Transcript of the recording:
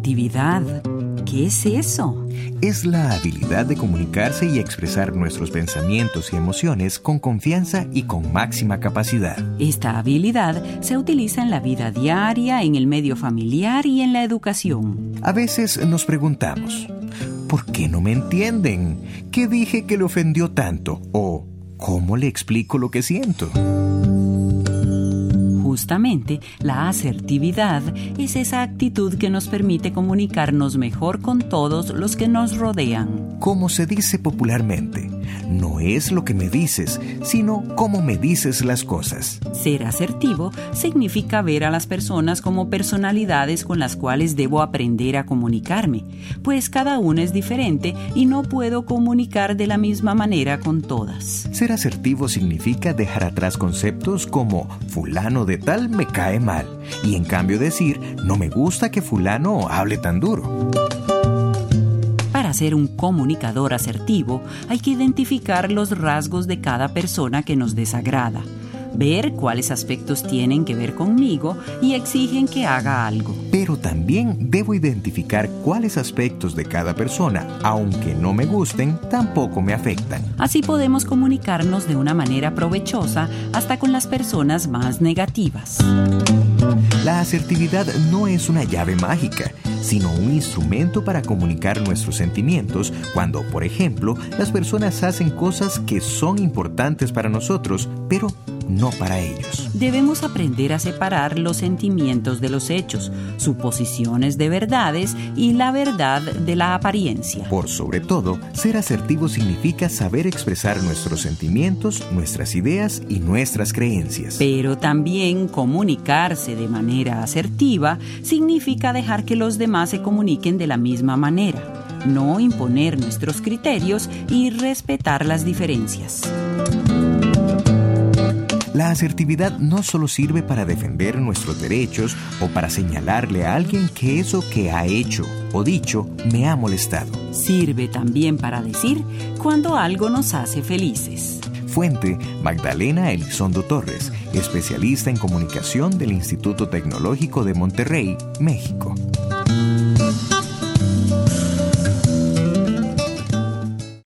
Asertividad. ¿Qué es eso? Es la habilidad de comunicarse y expresar nuestros pensamientos y emociones con confianza y con máxima capacidad. Esta habilidad se utiliza en la vida diaria, en el medio familiar y en la educación. A veces nos preguntamos, ¿por qué no me entienden? ¿Qué dije que le ofendió tanto? O, ¿cómo le explico lo que siento? Justamente, la asertividad es esa actitud que nos permite comunicarnos mejor con todos los que nos rodean. Como se dice popularmente, no es lo que me dices, sino cómo me dices las cosas. Ser asertivo significa ver a las personas como personalidades con las cuales debo aprender a comunicarme, pues cada una es diferente y no puedo comunicar de la misma manera con todas. Ser asertivo significa dejar atrás conceptos como fulano de tal me cae mal, y en cambio decir no me gusta que fulano hable tan duro. Para ser un comunicador asertivo, hay que identificar los rasgos de cada persona que nos desagrada, ver cuáles aspectos tienen que ver conmigo y exigen que haga algo. Pero también debo identificar cuáles aspectos de cada persona, aunque no me gusten, tampoco me afectan. Así podemos comunicarnos de una manera provechosa hasta con las personas más negativas. La asertividad no es una llave mágica, sino un instrumento para comunicar nuestros sentimientos cuando, por ejemplo, las personas hacen cosas que son importantes para nosotros, pero no para ellos. Debemos aprender a separar los sentimientos de los hechos, suposiciones de verdades y la verdad de la apariencia. Por sobre todo, ser asertivo significa saber expresar nuestros sentimientos, nuestras ideas y nuestras creencias. Pero también comunicarse de manera asertiva significa dejar que los demás se comuniquen de la misma manera, no imponer nuestros criterios y respetar las diferencias. La asertividad no solo sirve para defender nuestros derechos o para señalarle a alguien que eso que ha hecho o dicho me ha molestado. Sirve también para decir cuando algo nos hace felices. Fuente: Magdalena Elizondo Torres, especialista en comunicación del Instituto Tecnológico de Monterrey, México.